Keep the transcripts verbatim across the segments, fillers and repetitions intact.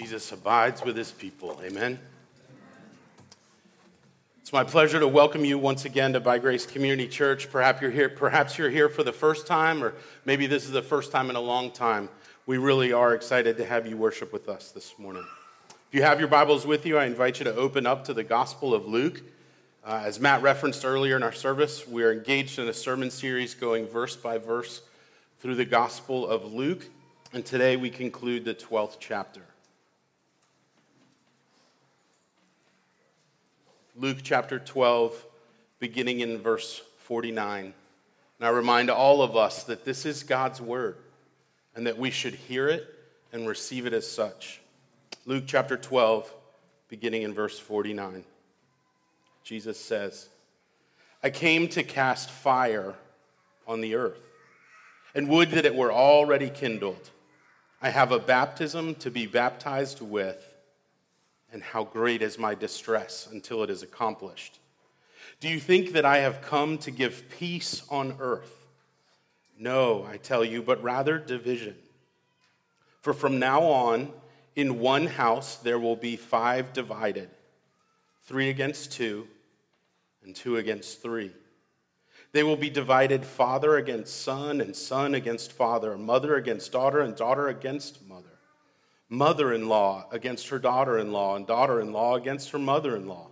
Jesus abides with his people. Amen. It's my pleasure to welcome you once again to By Grace Community Church. Perhaps you're here, perhaps you're here for the first time, or maybe this is the first time in a long time. We really are excited to have you worship with us this morning. If you have your Bibles with you, I invite you to open up to the Gospel of Luke. Uh, as Matt referenced earlier in our service, we're engaged in a sermon series going verse by verse through the Gospel of Luke, and today we conclude the twelfth chapter. Luke chapter twelve, beginning in verse forty-nine. And I remind all of us that this is God's word and that we should hear it and receive it as such. Luke chapter twelve, beginning in verse forty-nine. Jesus says, "I came to cast fire on the earth, and would that it were already kindled. I have a baptism to be baptized with, and how great is my distress until it is accomplished. Do you think that I have come to give peace on earth? No, I tell you, but rather division. For from now on, in one house there will be five divided, three against two, and two against three. They will be divided father against son, and son against father, mother against daughter, and daughter against mother. Mother-in-law against her daughter-in-law, and daughter-in-law against her mother-in-law."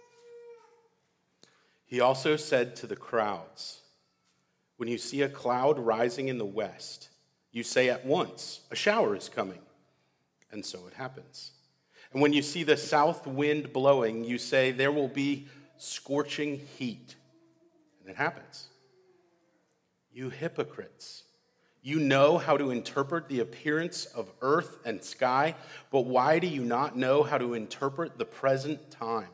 He also said to the crowds, "When you see a cloud rising in the west, you say at once, 'A shower is coming,' and so it happens. And when you see the south wind blowing, you say, 'There will be scorching heat,' and it happens. You hypocrites! You know how to interpret the appearance of earth and sky, but why do you not know how to interpret the present time?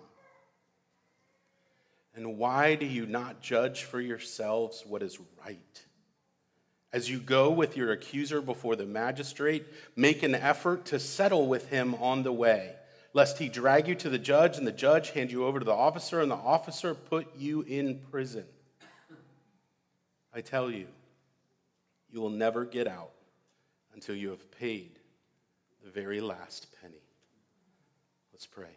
And why do you not judge for yourselves what is right? As you go with your accuser before the magistrate, make an effort to settle with him on the way, lest he drag you to the judge, and the judge hand you over to the officer, and the officer put you in prison. I tell you, you will never get out until you have paid the very last penny." Let's pray.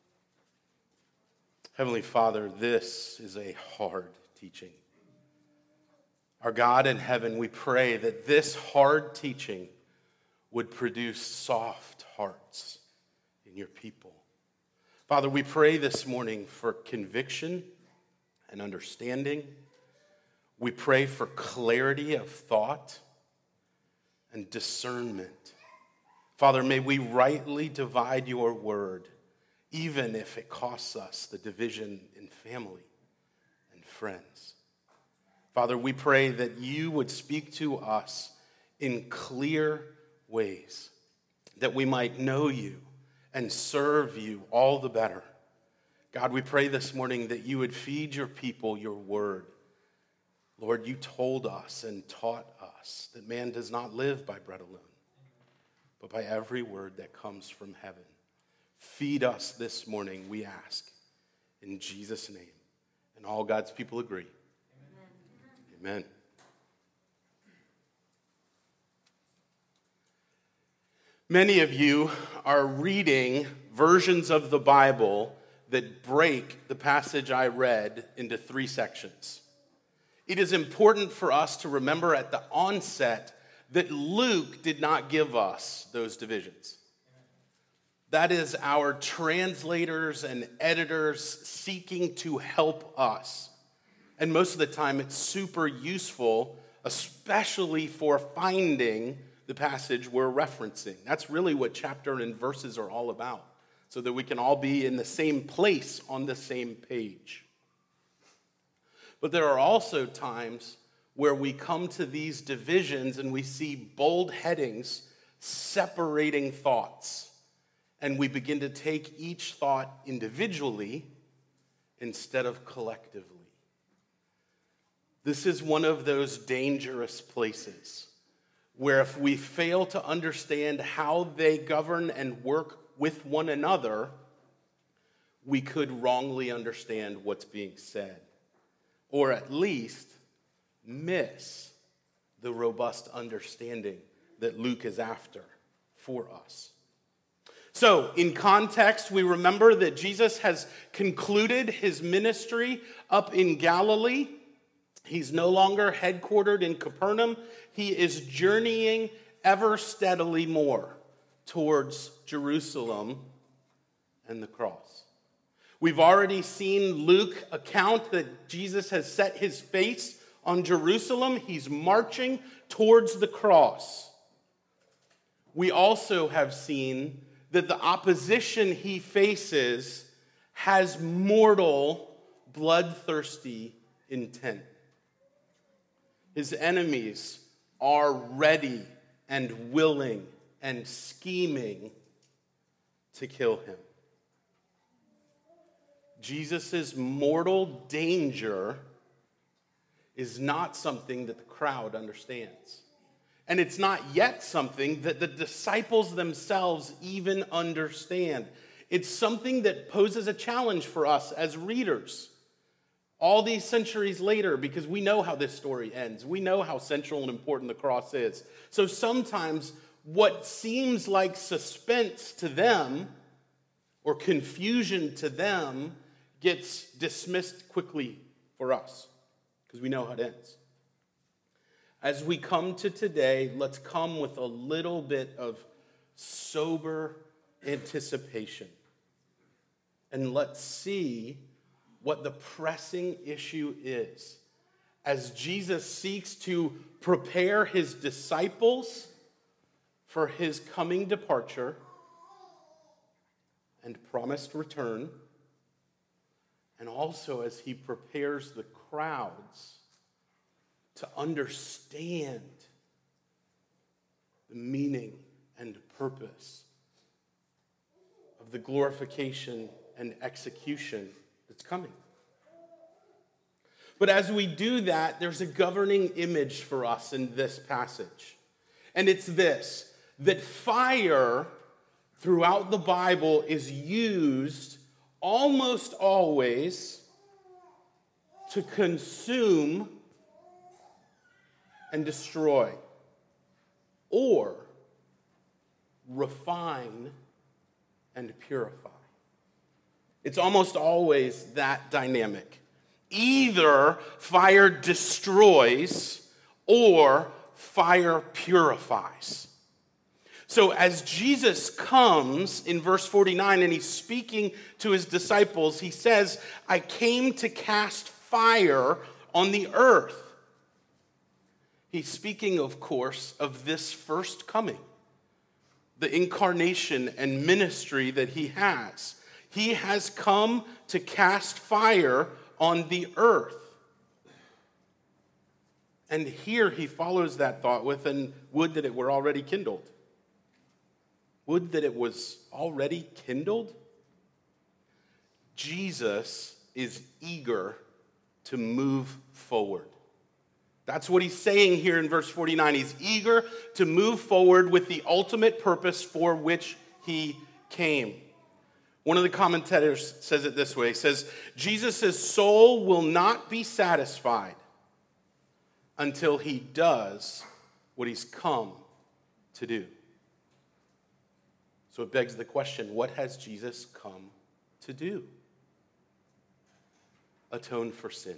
Heavenly Father, this is a hard teaching. Our God in heaven, we pray that this hard teaching would produce soft hearts in your people. Father, we pray this morning for conviction and understanding. We pray for clarity of thought and discernment. Father, may we rightly divide your word, even if it costs us the division in family and friends. Father, we pray that you would speak to us in clear ways, that we might know you and serve you all the better. God, we pray this morning that you would feed your people your word. Lord, you told us and taught us that man does not live by bread alone, but by every word that comes from heaven. Feed us this morning, we ask, in Jesus' name. And all God's people agree. Amen. Amen. Many of you are reading versions of the Bible that break the passage I read into three sections. It is important for us to remember at the onset that Luke did not give us those divisions. That is our translators and editors seeking to help us. And most of the time it's super useful, especially for finding the passage we're referencing. That's really what chapter and verses are all about, so that we can all be in the same place on the same page. But there are also times where we come to these divisions and we see bold headings separating thoughts. And we begin to take each thought individually instead of collectively. This is one of those dangerous places where if we fail to understand how they govern and work with one another, we could wrongly understand what's being said. Or at least miss the robust understanding that Luke is after for us. So, in context, we remember that Jesus has concluded his ministry up in Galilee. He's no longer headquartered in Capernaum. He is journeying ever steadily more towards Jerusalem and the cross. We've already seen Luke account that Jesus has set his face on Jerusalem. He's marching towards the cross. We also have seen that the opposition he faces has mortal, bloodthirsty intent. His enemies are ready and willing and scheming to kill him. Jesus' mortal danger is not something that the crowd understands. And it's not yet something that the disciples themselves even understand. It's something that poses a challenge for us as readers all these centuries later, because we know how this story ends. We know how central and important the cross is. So sometimes what seems like suspense to them or confusion to them gets dismissed quickly for us because we know how it ends. As we come to today, let's come with a little bit of sober anticipation. And let's see what the pressing issue is as Jesus seeks to prepare his disciples for his coming departure and promised return, and also as he prepares the crowds to understand the meaning and purpose of the glorification and execution that's coming. But as we do that, there's a governing image for us in this passage. And it's this, that fire throughout the Bible is used almost always to consume and destroy, or refine and purify. It's almost always that dynamic. Either fire destroys or fire purifies. So as Jesus comes in verse forty-nine and he's speaking to his disciples, he says, I came to cast fire on the earth. He's speaking, of course, of this first coming, the incarnation and ministry that he has. He has come to cast fire on the earth. And here he follows that thought with, and would that it were already kindled. Would that it was already kindled? Jesus is eager to move forward. That's what he's saying here in verse forty-nine. He's eager to move forward with the ultimate purpose for which he came. One of the commentators says it this way. He says, Jesus' soul will not be satisfied until he does what he's come to do. So it begs the question, what has Jesus come to do? Atone for sin.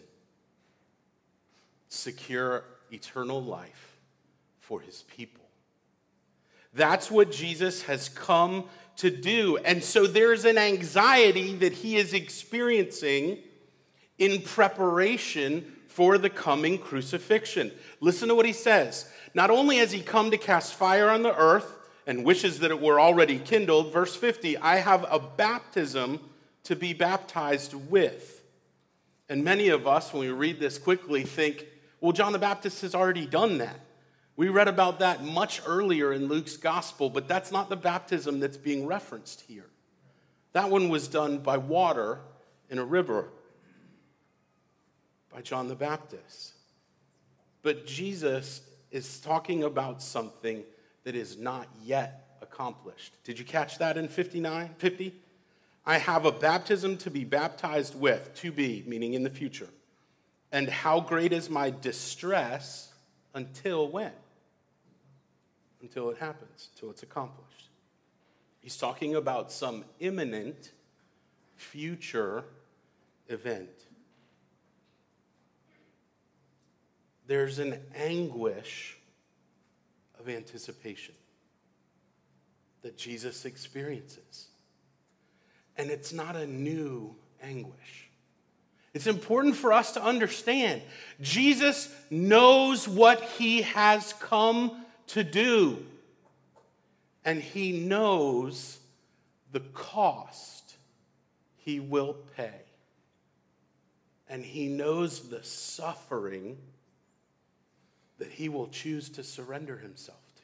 Secure eternal life for his people. That's what Jesus has come to do. And so there's an anxiety that he is experiencing in preparation for the coming crucifixion. Listen to what he says. Not only has he come to cast fire on the earth and wishes that it were already kindled, verse fifty, I have a baptism to be baptized with. And many of us, when we read this quickly, think, well, John the Baptist has already done that. We read about that much earlier in Luke's gospel, but that's not the baptism that's being referenced here. That one was done by water in a river by John the Baptist. But Jesus is talking about something that is not yet accomplished. Did you catch that in fifty-nine, fifty? I have a baptism to be baptized with, to be, meaning in the future. And how great is my distress until when? Until it happens, until it's accomplished. He's talking about some imminent future event. There's an anguish of anticipation that Jesus experiences. And it's not a new anguish. It's important for us to understand Jesus knows what he has come to do. And he knows the cost he will pay. And he knows the suffering that he will choose to surrender himself to.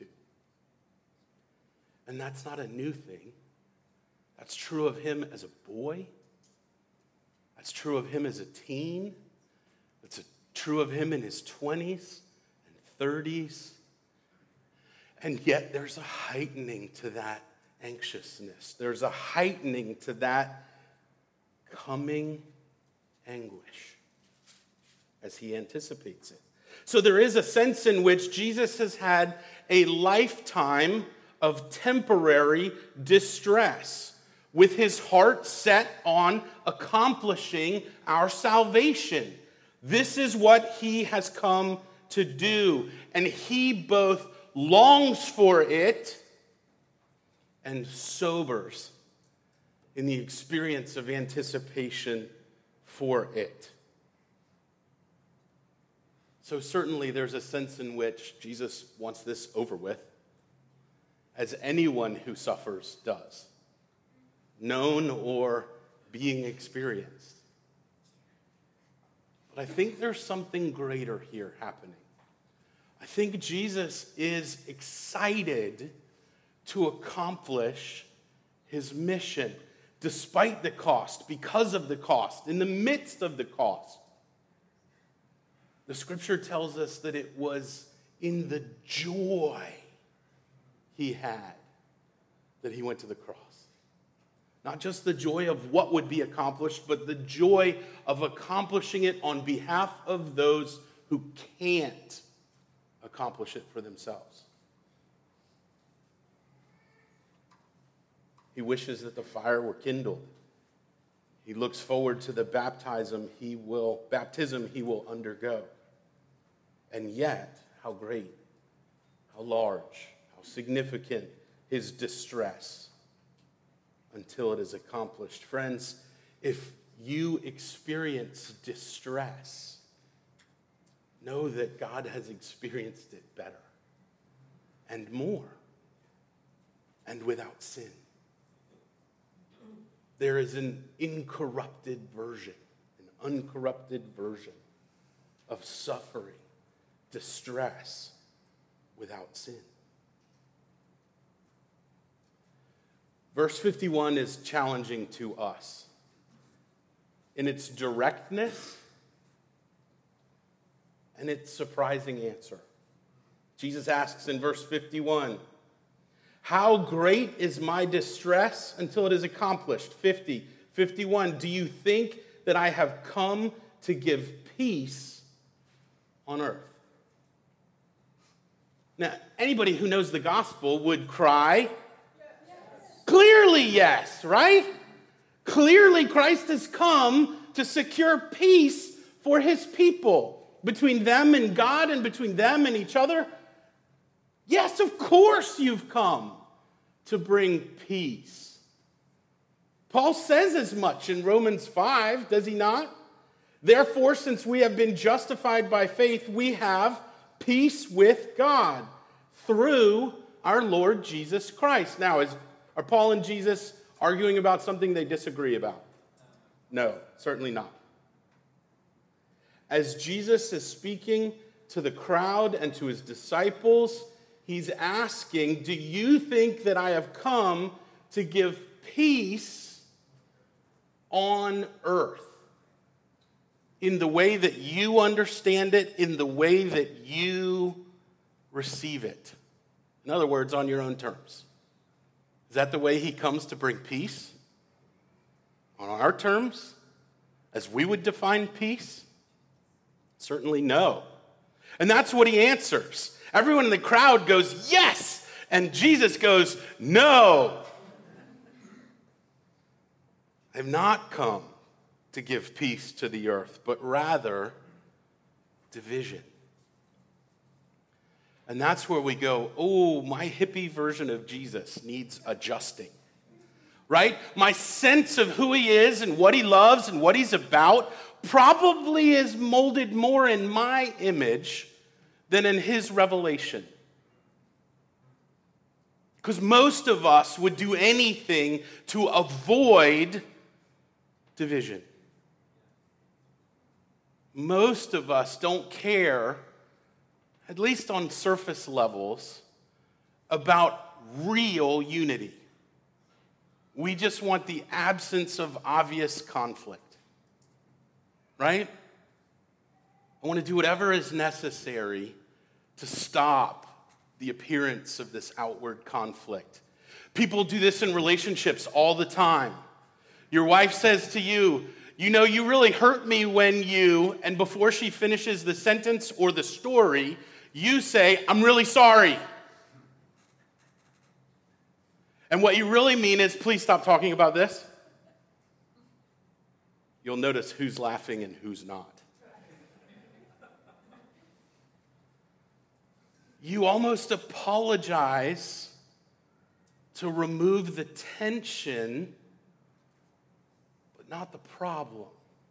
And that's not a new thing. That's true of him as a boy. That's true of him as a teen. It's true of him in his twenties and thirties. And yet there's a heightening to that anxiousness. There's a heightening to that coming anguish as he anticipates it. So there is a sense in which Jesus has had a lifetime of temporary distress, with his heart set on accomplishing our salvation. This is what he has come to do, and he both longs for it and sobers in the experience of anticipation for it. So certainly there's a sense in which Jesus wants this over with, as anyone who suffers does, known or being experienced. But I think there's something greater here happening. I think Jesus is excited to accomplish his mission, despite the cost, because of the cost, in the midst of the cost. The scripture tells us that it was in the joy he had that he went to the cross. Not just the joy of what would be accomplished, but the joy of accomplishing it on behalf of those who can't accomplish it for themselves. He wishes that the fire were kindled. He looks forward to the baptism he will, baptism he will undergo. And yet, how great, how large, how significant his distress until it is accomplished. Friends, if you experience distress, know that God has experienced it better and more and without sin. There is an incorrupted version, an uncorrupted version of suffering, distress without sin. Verse fifty-one is challenging to us in its directness and its surprising answer. Jesus asks in verse fifty-one, "How great is my distress until it is accomplished?" fifty, fifty-one, "Do you think that I have come to give peace on earth?" Now, anybody who knows the gospel would cry, clearly yes, right? Clearly Christ has come to secure peace for his people, between them and God and between them and each other. Yes, of course you've come to bring peace. Paul says as much in Romans five, does he not? "Therefore, since we have been justified by faith, we have peace with God through our Lord Jesus Christ." Now, is, are Paul and Jesus arguing about something they disagree about? No, certainly not. As Jesus is speaking to the crowd and to his disciples, he's asking, do you think that I have come to give peace on earth? In the way that you understand it, in the way that you receive it. In other words, on your own terms. Is that the way he comes to bring peace? On our terms? As we would define peace? Certainly no. And that's what he answers. Everyone in the crowd goes, yes! And Jesus goes, no! I have not come to give peace to the earth, but rather division. And that's where we go, oh, my hippie version of Jesus needs adjusting, right? My sense of who he is and what he loves and what he's about probably is molded more in my image than in his revelation. Because most of us would do anything to avoid division. Most of us don't care, at least on surface levels, about real unity. We just want the absence of obvious conflict, right? I want to do whatever is necessary to stop the appearance of this outward conflict. People do this in relationships all the time. Your wife says to you, you know, you really hurt me when you, and before she finishes the sentence or the story, you say, I'm really sorry. And what you really mean is, please stop talking about this. You'll notice who's laughing and who's not. You almost apologize to remove the tension, but not the problem.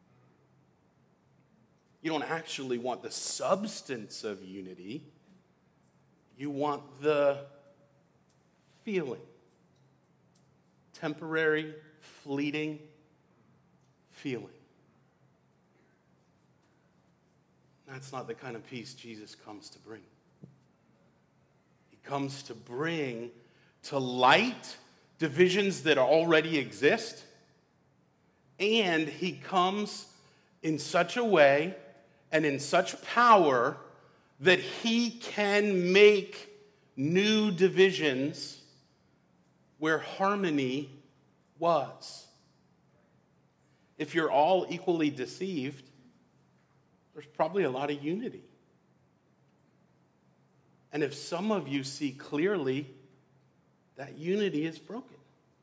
You don't actually want the substance of unity. You want the feeling. Temporary, fleeting feeling. That's not the kind of peace Jesus comes to bring. He comes to bring to light divisions that already exist, and he comes in such a way and in such power that he can make new divisions where harmony was. If you're all equally deceived, there's probably a lot of unity. And if some of you see clearly, that unity is broken.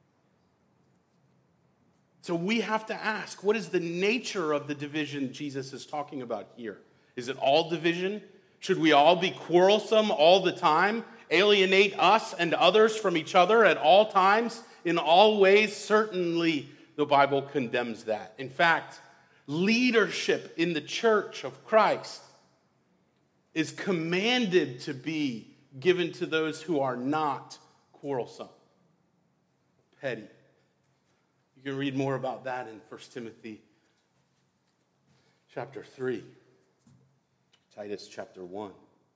So we have to ask, what is the nature of the division Jesus is talking about here? Is it all division? Should we all be quarrelsome all the time? Alienate us and others from each other at all times? In all ways, certainly the Bible condemns that. In fact, leadership in the church of Christ is commanded to be given to those who are not quarrelsome, petty. You can read more about that in First Timothy chapter three, Titus chapter one.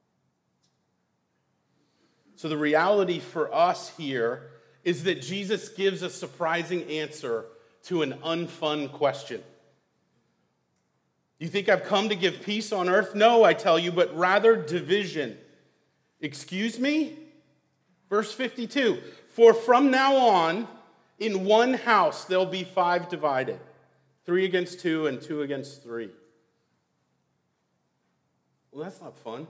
So the reality for us here is that Jesus gives a surprising answer to an unfun question. You think I've come to give peace on earth? No, I tell you, but rather division. Excuse me? Verse fifty-two, for from now on, in one house there'll be five divided, three against two and two against three. Well, that's not fun.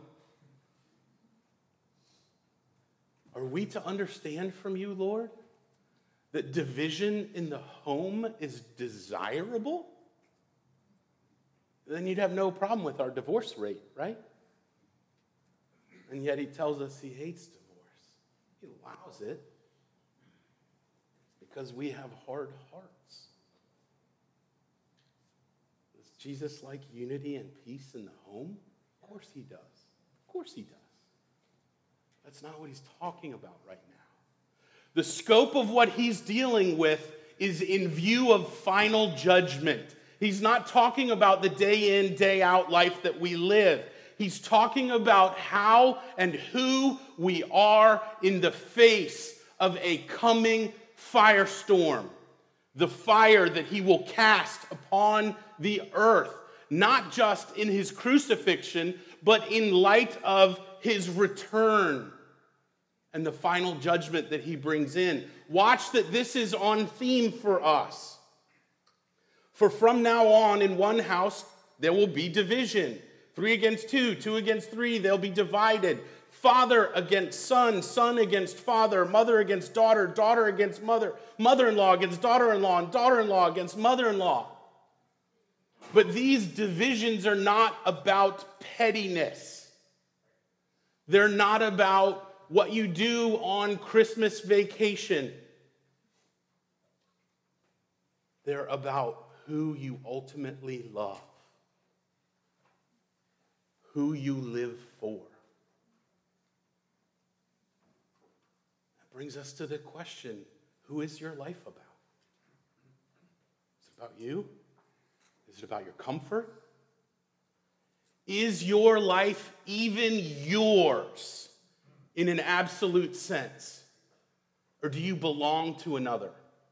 Are we to understand from you, Lord, that division in the home is desirable? Then you'd have no problem with our divorce rate, right? And yet he tells us he hates divorce. He allows it because we have hard hearts. Does Jesus like unity and peace in the home? Of course he does. Of course he does. That's not what he's talking about right now. The scope of what he's dealing with is in view of final judgment. He's not talking about the day in, day out life that we live. He's talking about how and who we are in the face of a coming firestorm. The fire that he will cast upon the earth, not just in his crucifixion, but in light of his return and the final judgment that he brings in. Watch that this is on theme for us. For from now on, in one house, there will be division. Three against two, two against three, they'll be divided. father against son, son against father, mother against daughter, daughter against mother, mother-in-law against daughter-in-law, and daughter-in-law against mother-in-law. But these divisions are not about pettiness. They're not about what you do on Christmas vacation. They're about who you ultimately love, who you live for. That brings us to the question, who is your life about? Is it about you? Is it about your comfort? Is your life even yours in an absolute sense? Or do you belong to another?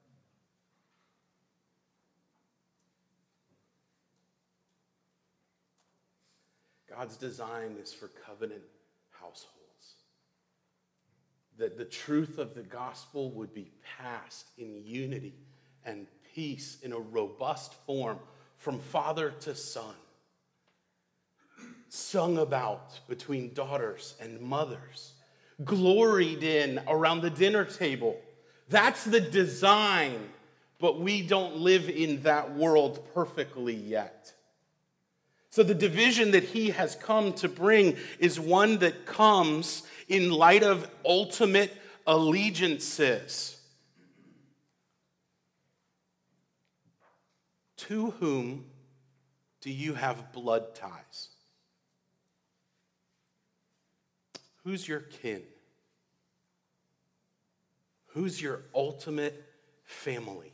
God's design is for covenant households. That the truth of the gospel would be passed in unity and peace in a robust form from father to son. Sung about between daughters and mothers. Gloried in around the dinner table. That's the design, but we don't live in that world perfectly yet. So the division that he has come to bring is one that comes in light of ultimate allegiances. To whom do you have blood ties? Who's your kin? Who's your ultimate family?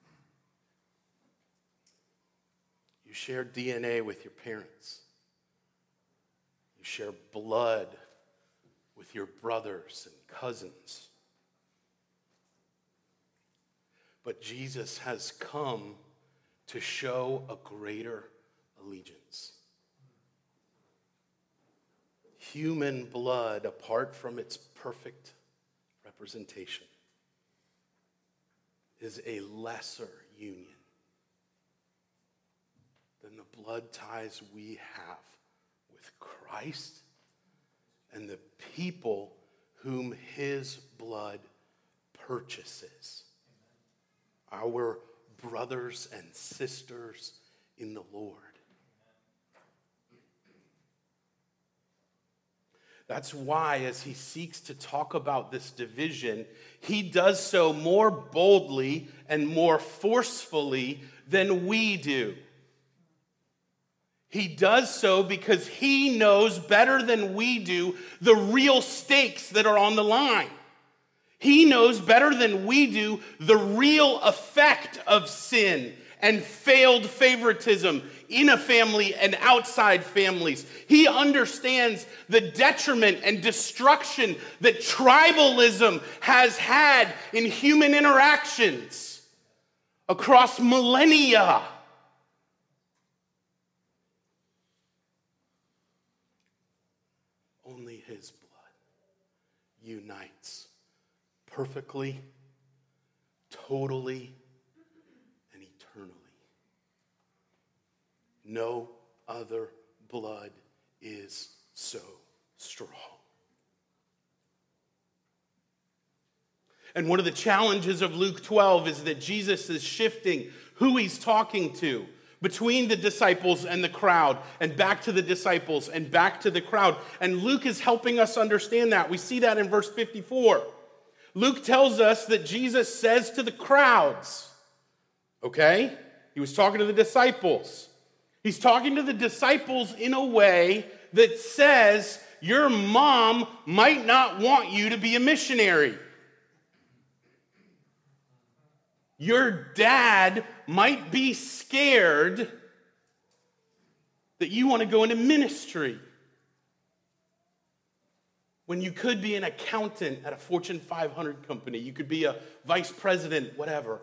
You share D N A with your parents. You share blood with your brothers and cousins. But Jesus has come to show a greater allegiance. Human blood, apart from its perfect representation, is a lesser union than the blood ties we have with Christ and the people whom his blood purchases. Our brothers and sisters in the Lord. That's why, as he seeks to talk about this division, he does so more boldly and more forcefully than we do. He does so because he knows better than we do the real stakes that are on the line. He knows better than we do the real effect of sin and failed favoritism in a family and outside families. He understands the detriment and destruction that tribalism has had in human interactions across millennia. Only his blood unites perfectly, totally, and eternally. No other blood is so strong. And one of the challenges of Luke twelve is that Jesus is shifting who he's talking to between the disciples and the crowd, and back to the disciples and back to the crowd. And Luke is helping us understand that. We see that in verse fifty-four. Luke tells us that Jesus says to the crowds, okay? He was talking to the disciples. He's talking to the disciples in a way that says, your mom might not want you to be a missionary. Your dad might be scared that you want to go into ministry when you could be an accountant at a Fortune five hundred company. You could be a vice president, whatever.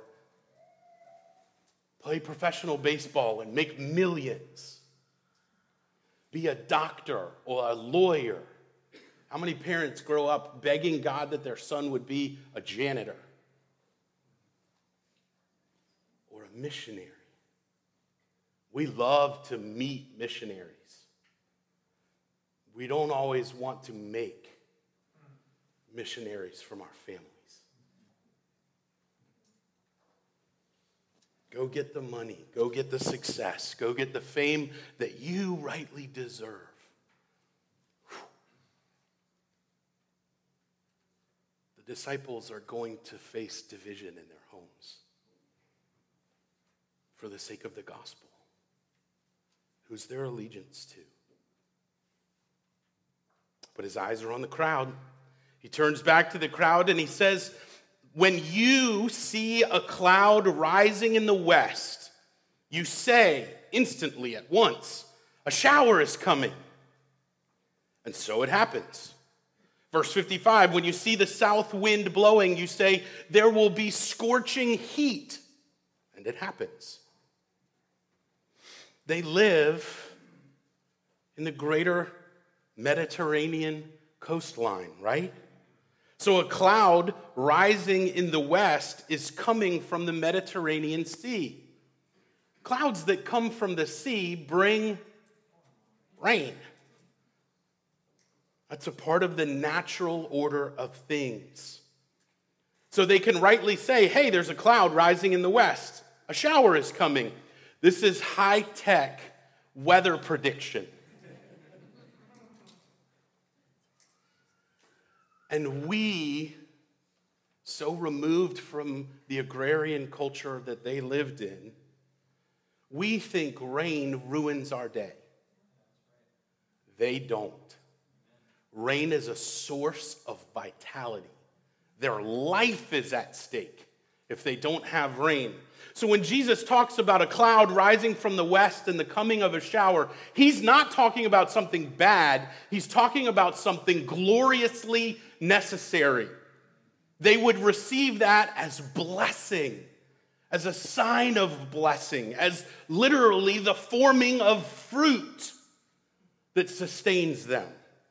Play professional baseball and make millions. Be a doctor or a lawyer. How many parents grow up begging God that their son would be a janitor or a missionary? We love to meet missionaries. We don't always want to make missionaries from our families. Go get the money. Go get the success. Go get the fame that you rightly deserve. Whew. The disciples are going to face division in their homes for the sake of the gospel. Who's their allegiance to? But his eyes are on the crowd. He turns back to the crowd and he says, when you see a cloud rising in the west, you say instantly at once, a shower is coming. And so it happens. Verse fifty-five, when you see the south wind blowing, you say, there will be scorching heat. And it happens. They live in the greater Mediterranean coastline, right? So a cloud rising in the west is coming from the Mediterranean Sea. Clouds that come from the sea bring rain. That's a part of the natural order of things. So they can rightly say, hey, there's a cloud rising in the west. A shower is coming. This is high-tech weather prediction. And we, so removed from the agrarian culture that they lived in, we think rain ruins our day. They don't. Rain is a source of vitality. Their life is at stake if they don't have rain. So when Jesus talks about a cloud rising from the west and the coming of a shower, he's not talking about something bad. He's talking about something gloriously necessary. They would receive that as blessing, as a sign of blessing, as literally the forming of fruit that sustains them.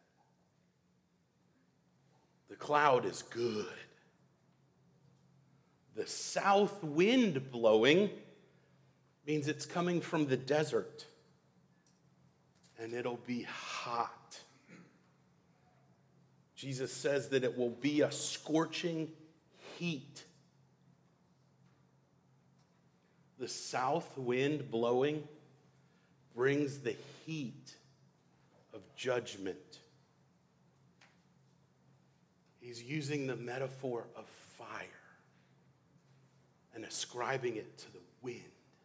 The cloud is good. The south wind blowing means it's coming from the desert, and it'll be hot. Jesus says that it will be a scorching heat. The south wind blowing brings the heat of judgment. He's using the metaphor of fire and ascribing it to the wind.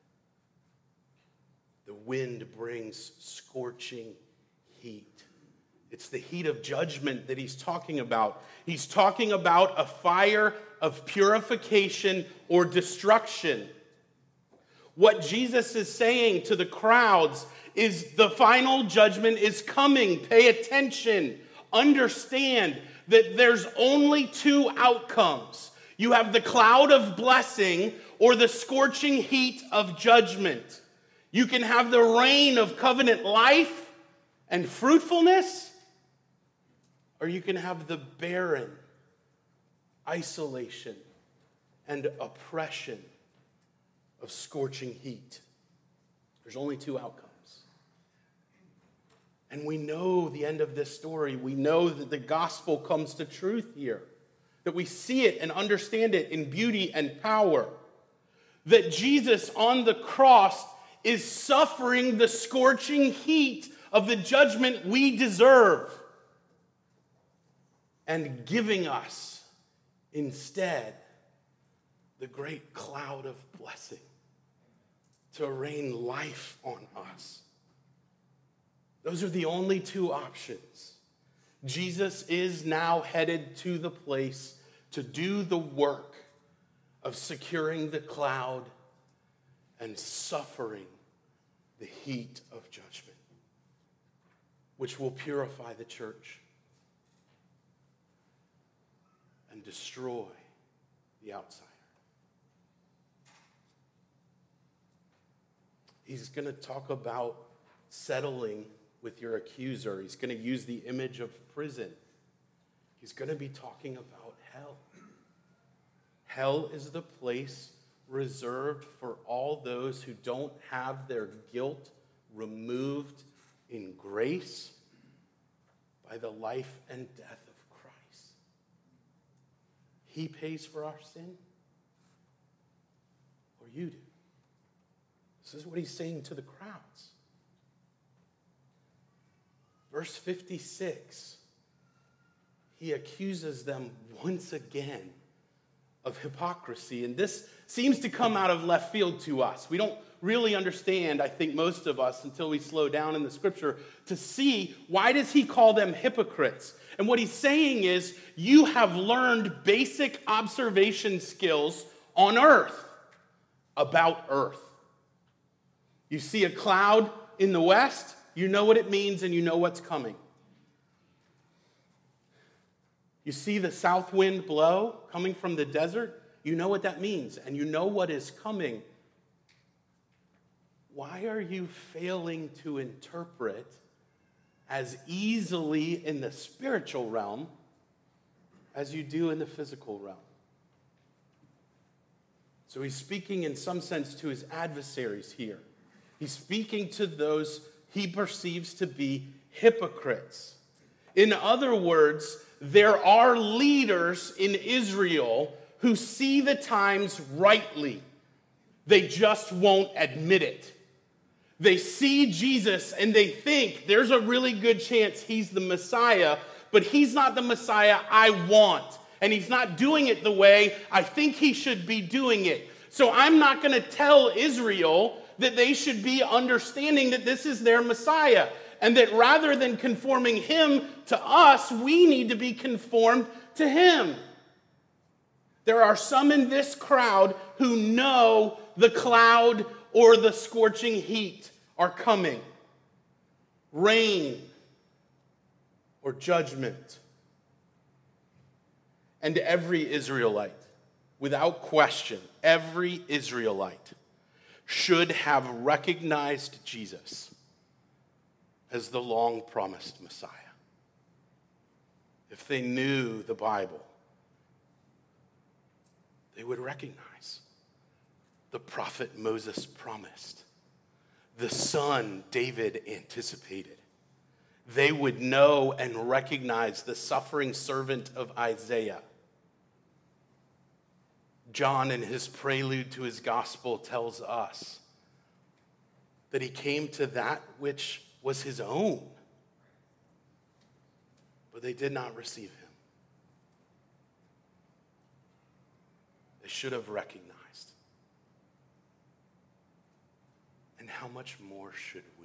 The wind brings scorching heat. It's the heat of judgment that he's talking about. He's talking about a fire of purification or destruction. What Jesus is saying to the crowds is the final judgment is coming. Pay attention. Understand that there's only two outcomes. You have the cloud of blessing or the scorching heat of judgment. You can have the rain of covenant life and fruitfulness, or you can have the barren isolation and oppression of scorching heat. There's only two outcomes. And we know the end of this story. We know that the gospel comes to truth here. That we see it and understand it in beauty and power. That Jesus on the cross is suffering the scorching heat of the judgment we deserve. And giving us instead the great cloud of blessing to rain life on us. Those are the only two options. Jesus is now headed to the place to do the work of securing the cloud and suffering the heat of judgment, which will purify the church and destroy the outsider. He's going to talk about settling with your accuser. He's going to use the image of prison. He's going to be talking about hell. Hell is the place reserved for all those who don't have their guilt removed in grace by the life and death of Christ. he pays for our sin? Or you do? This is what he's saying to the crowds. Verse fifty-six, he accuses them once again of hypocrisy. And this seems to come out of left field to us. We don't really understand, I think most of us, until we slow down in the scripture to see why does he call them hypocrites. And what he's saying is, you have learned basic observation skills on earth about earth. You see a cloud in the west, you know what it means and you know what's coming. You see the south wind blow coming from the desert, you know what that means and you know what is coming. Why are you failing to interpret as easily in the spiritual realm as you do in the physical realm? So he's speaking in some sense to his adversaries here. He's speaking to those he perceives to be hypocrites. In other words, there are leaders in Israel who see the times rightly. They just won't admit it. They see Jesus and they think there's a really good chance he's the Messiah, but he's not the Messiah I want. And he's not doing it the way I think he should be doing it. So I'm not going to tell Israel that they should be understanding that this is their Messiah. And that rather than conforming him to us, we need to be conformed to him. There are some in this crowd who know the cloud or the scorching heat are coming. Rain or judgment. And every Israelite, without question, every Israelite should have recognized Jesus as the long-promised Messiah. If they knew the Bible, they would recognize the prophet Moses promised, the son David anticipated. They would know and recognize the suffering servant of Isaiah. John, in his prelude to his gospel, tells us that he came to that which was his own, but they did not receive him. They should have recognized. And how much more should we?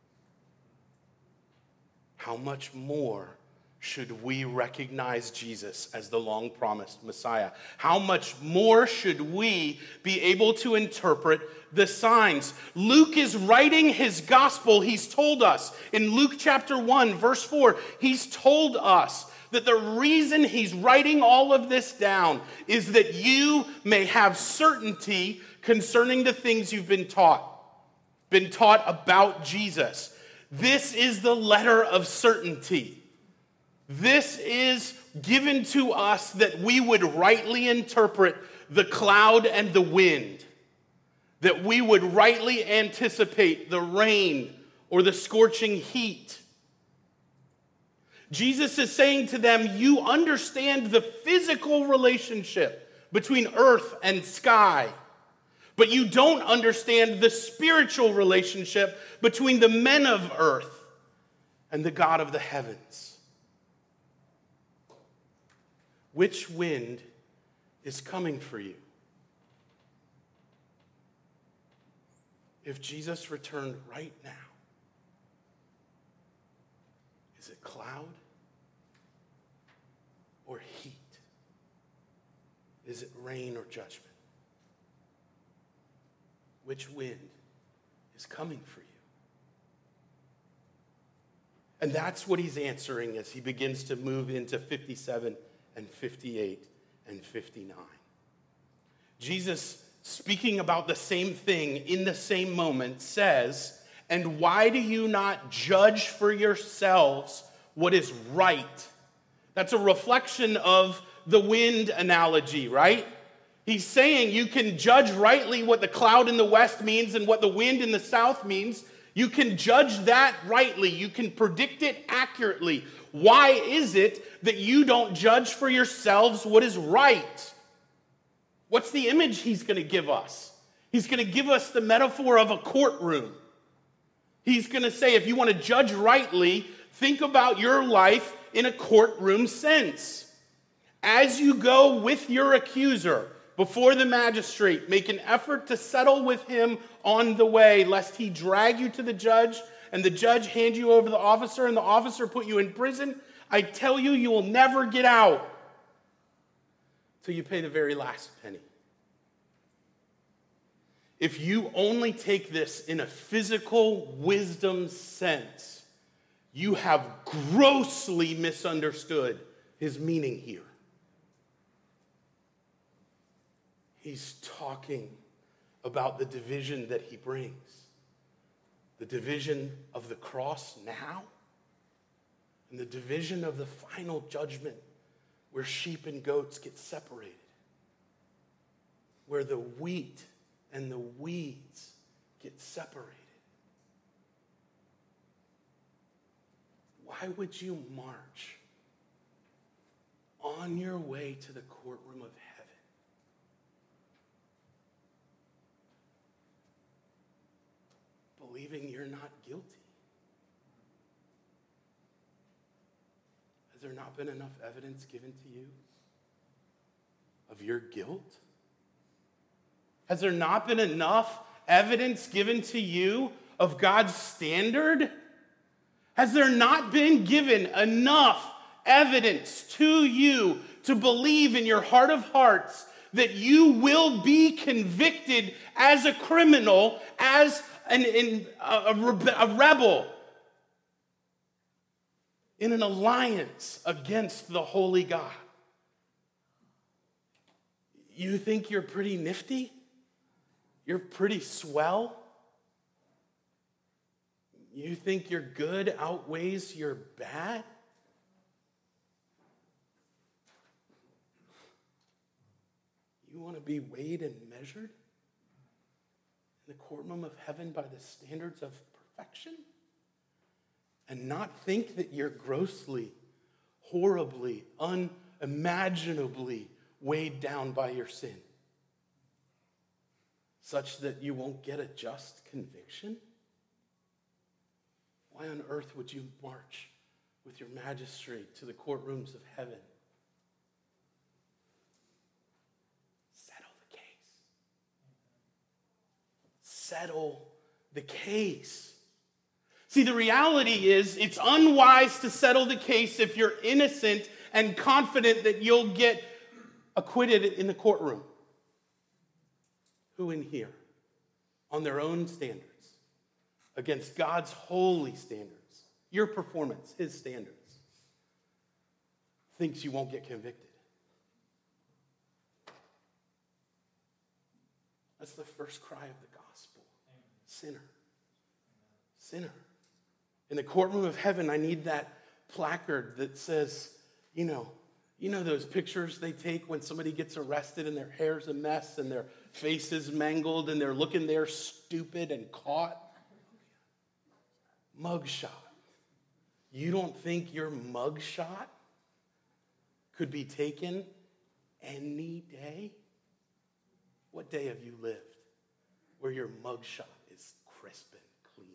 How much more should we recognize Jesus as the long-promised Messiah? How much more should we be able to interpret the signs? Luke is writing his gospel. He's told us in Luke chapter one, verse four, he's told us that the reason he's writing all of this down is that you may have certainty concerning the things you've been taught, been taught about Jesus. This is the letter of certainty. This is given to us that we would rightly interpret the cloud and the wind, that we would rightly anticipate the rain or the scorching heat. Jesus is saying to them, you understand the physical relationship between earth and sky, but you don't understand the spiritual relationship between the men of earth and the God of the heavens. Which wind is coming for you? If Jesus returned right now, is it cloud or heat? Is it rain or judgment? Which wind is coming for you? And that's what he's answering as he begins to move into fifty-seven and fifty-eight and fifty-nine. Jesus, speaking about the same thing in the same moment, says, and why do you not judge for yourselves what is right? That's a reflection of the wind analogy, right? He's saying you can judge rightly what the cloud in the west means and what the wind in the south means. You can judge that rightly. You can predict it accurately. Why is it that you don't judge for yourselves what is right? What's the image he's going to give us? He's going to give us the metaphor of a courtroom. He's going to say, if you want to judge rightly, think about your life in a courtroom sense. As you go with your accuser before the magistrate, make an effort to settle with him on the way, lest he drag you to the judge and the judge hand you over to the officer and the officer put you in prison. I tell you, you will never get out till you pay the very last penny. If you only take this in a physical wisdom sense, you have grossly misunderstood his meaning here. He's talking about the division that he brings. The division of the cross now, and the division of the final judgment where sheep and goats get separated, where the wheat and the weeds get separated. Why would you march on your way to the courtroom of heaven believing you're not guilty? Has there not been enough evidence given to you of your guilt? Has there not been enough evidence given to you of God's standard? Has there not been given enough evidence to you to believe in your heart of hearts that you will be convicted as a criminal, as an, an, a, a rebel, in an alliance against the holy God? You think you're pretty nifty? You're pretty swell? You think your good outweighs your bad? You want to be weighed and measured in the courtroom of heaven by the standards of perfection? And not think that you're grossly, horribly, unimaginably weighed down by your sin, such that you won't get a just conviction? Why on earth would you march with your magistrate to the courtrooms of heaven? Settle the case. Settle the case. See, the reality is it's unwise to settle the case if you're innocent and confident that you'll get acquitted in the courtroom. Who in here, on their own standards, against God's holy standards, your performance, his standards, thinks you won't get convicted? That's the first cry of the gospel. Sinner. Sinner. In the courtroom of heaven, I need that placard that says, you know, you know those pictures they take when somebody gets arrested and their hair's a mess and their face is mangled and they're looking there stupid and caught? Mugshot. You don't think your mugshot could be taken any day? What day have you lived where your mugshot is crisp and clean?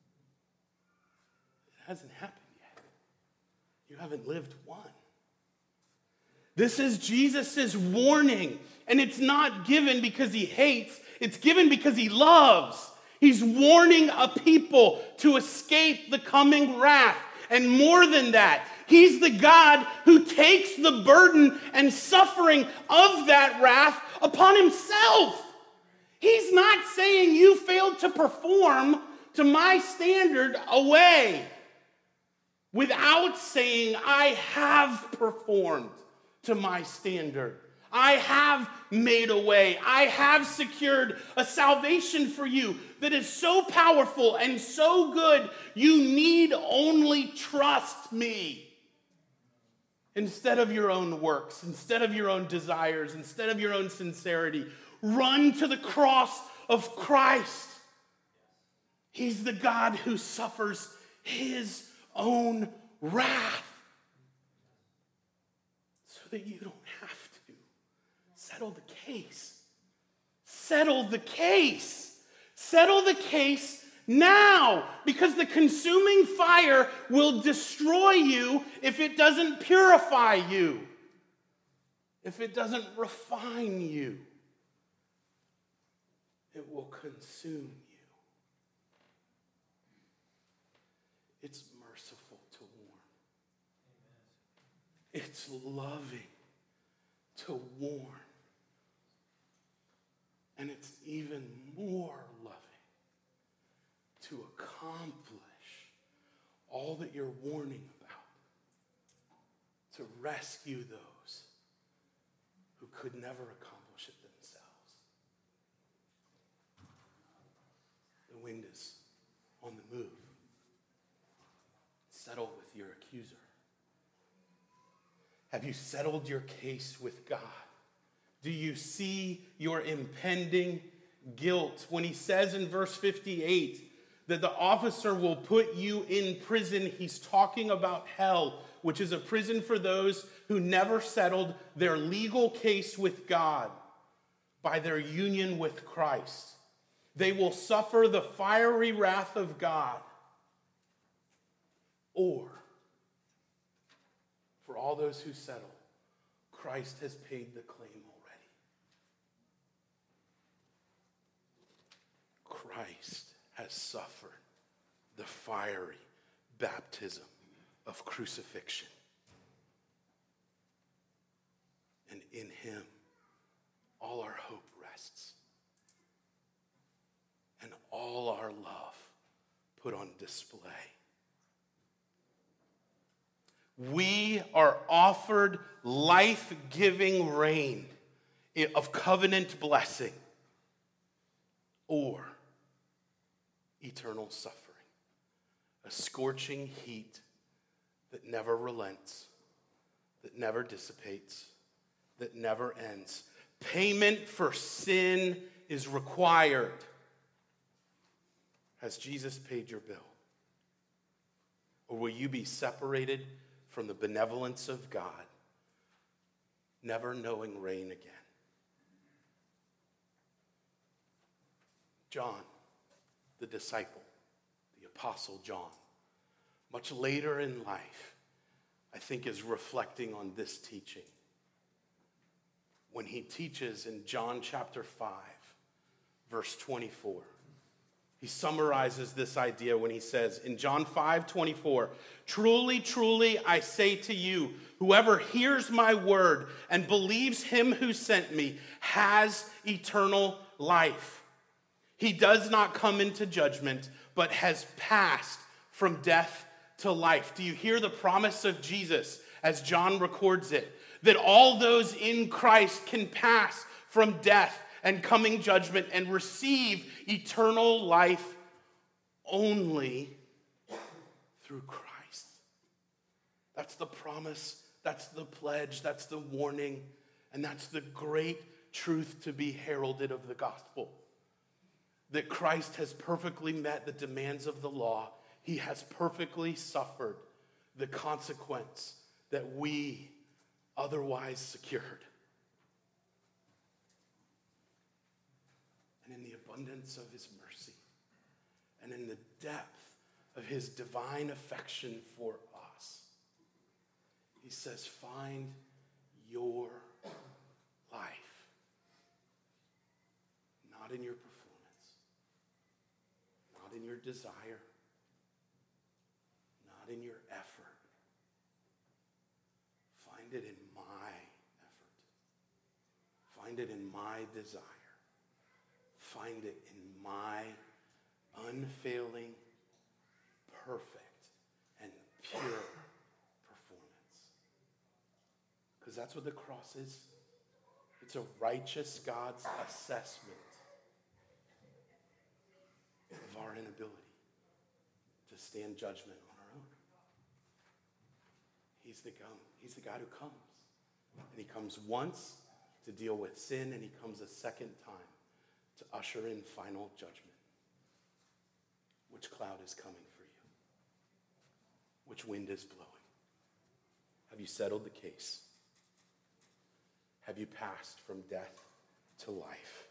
It hasn't happened yet. You haven't lived one. This is Jesus' warning, and it's not given because he hates, it's given because he loves. He's warning a people to escape the coming wrath. And more than that, he's the God who takes the burden and suffering of that wrath upon himself. He's not saying you failed to perform to my standard away, without saying I have performed to my standard. I have made a way. I have secured a salvation for you that is so powerful and so good, you need only trust me. Instead of your own works, instead of your own desires, instead of your own sincerity, run to the cross of Christ. He's the God who suffers his own wrath that you don't have to. Settle the case. Settle the case. Settle the case now, because the consuming fire will destroy you if it doesn't purify you, if it doesn't refine you. It will consume you. It's merciful to warn. It's loving to warn. And it's even more loving to accomplish all that you're warning about, to rescue those who could never accomplish it themselves. The wind is on the move. Settle with your accuser. Have you settled your case with God? Do you see your impending guilt when he says in verse fifty-eight that the officer will put you in prison? He's talking about hell, which is a prison for those who never settled their legal case with God by their union with Christ. They will suffer the fiery wrath of God. Or, for all those who settle, Christ has paid the claim already. Christ has suffered the fiery baptism of crucifixion. And in him, all our hope rests. And all our love put on display. We are offered life-giving rain of covenant blessing, or eternal suffering, a scorching heat that never relents, that never dissipates, that never ends. Payment for sin is required. Has Jesus paid your bill? Or will you be separated from the benevolence of God, never knowing rain again? John, the disciple, the apostle John, much later in life, I think is reflecting on this teaching. When he teaches in John chapter five, verse twenty-four, he summarizes this idea when he says in John five twenty-four, "Truly, truly, I say to you, whoever hears my word and believes him who sent me has eternal life. He does not come into judgment, but has passed from death to life." Do you hear the promise of Jesus as John records it? That all those in Christ can pass from death and coming judgment and receive eternal life only through Christ. That's the promise, that's the pledge, that's the warning, and that's the great truth to be heralded of the gospel. That Christ has perfectly met the demands of the law. He has perfectly suffered the consequence that we otherwise secured. And in the abundance of his mercy, and in the depth of his divine affection for us, he says, find your life, not in your performance, not in your desire, not in your effort. Find it in my effort. Find it in my desire. Find it in my unfailing, perfect, and pure performance. Because that's what the cross is. It's a righteous God's assessment of our inability to stand judgment on our own. He's the God, he's the God who comes. And he comes once to deal with sin, and he comes a second time to usher in final judgment. Which cloud is coming for you? Which wind is blowing? Have you settled the case? have you passed from death to life?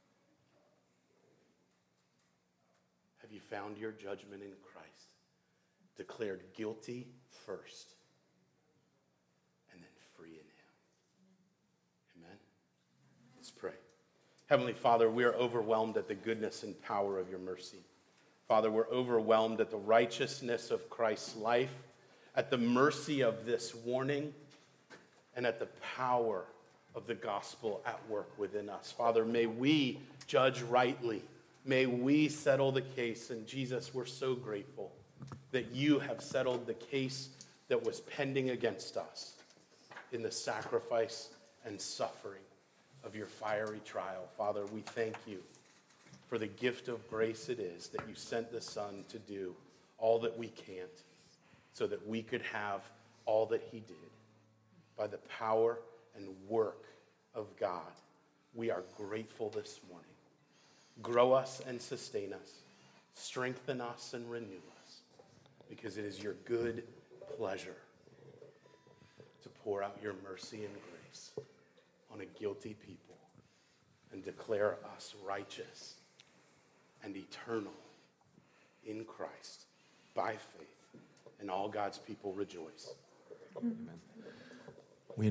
Have you found your judgment in Christ, declared guilty first, and then free in him? Amen? Let's pray. Heavenly Father, we are overwhelmed at the goodness and power of your mercy. Father, we're overwhelmed at the righteousness of Christ's life, at the mercy of this warning, and at the power of the gospel at work within us. Father, may we judge rightly. May we settle the case. And Jesus, we're so grateful that you have settled the case that was pending against us in the sacrifice and suffering of your fiery trial. Father, we thank you for the gift of grace it is that you sent the Son to do all that we can't, so that we could have all that he did. By the power and work of God, we are grateful this morning. Grow us and sustain us. Strengthen us and renew us, because it is your good pleasure to pour out your mercy and grace on a guilty people and declare us righteous and eternal in Christ by faith. And all God's people rejoice. Amen.